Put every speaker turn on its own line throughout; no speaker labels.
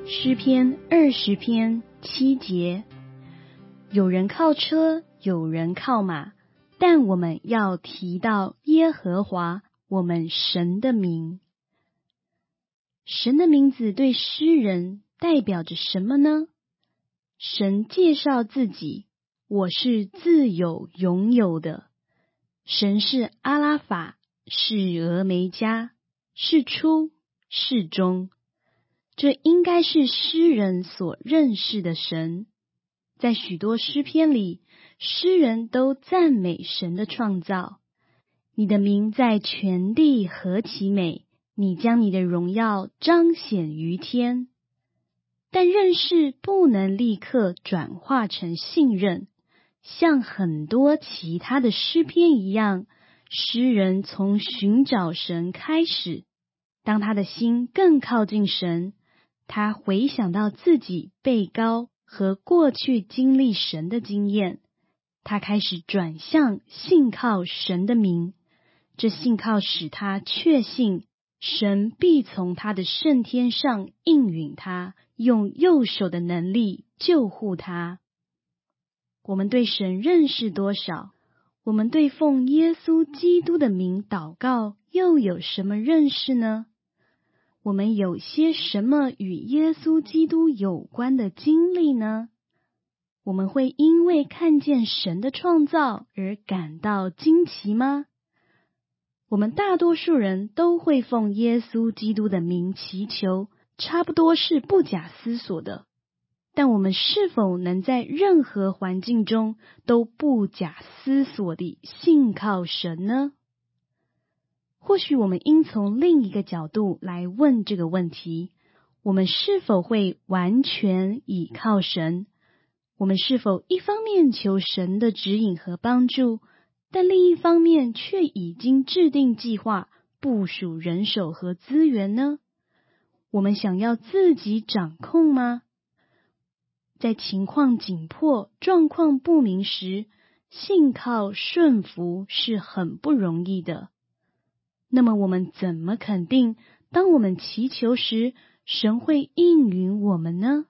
诗篇20篇7节，有人靠车，有人靠马，但我们要提到耶和华我们神的名。神的名字对诗人代表着什么呢？神介绍自己，我是自有永有的。神是阿拉法，是俄梅戛，是初，是终。这应该是诗人所认识的神。在许多诗篇里，诗人都赞美神的创造。你的名在全地何其美，你将你的荣耀彰显于天。但认识不能立刻转化成信任，像很多其他的诗篇一样，诗人从寻找神开始。当他的心更靠近神，他回想到自己被膏和过去经历神的经验，他开始转向信靠神的名。这信靠使他确信神必从他的圣天上应允他，用右手的能力救护他。我们对神认识多少？我们对奉耶稣基督的名祷告又有什么认识呢？我们有些什么与耶稣基督有关的经历呢？我们会因为看见神的创造而感到惊奇吗？我们大多数人都会奉耶稣基督的名祈求，差不多是不假思索的。但我们是否能在任何环境中都不假思索地信靠神呢？或许我们应从另一个角度来问这个问题：我们是否会完全倚靠神？我们是否一方面求神的指引和帮助，但另一方面却已经制定计划，部署人手和资源呢？我们想要自己掌控吗？在情况紧迫、状况不明时，信靠顺服是很不容易的。那么我们怎么肯定，当我们祈求时，神会应允我们呢？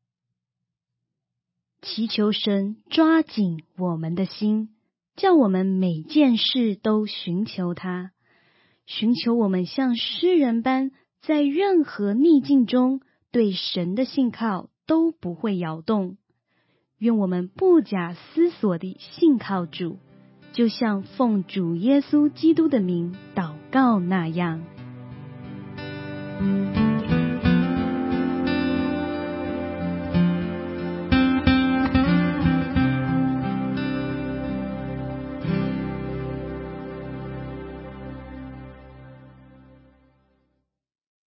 祈求神抓紧我们的心，叫我们每件事都寻求他，寻求我们像诗人般，在任何逆境中对神的信靠都不会摇动。愿我们不假思索地信靠主，就像奉主耶稣基督的名祷告那样。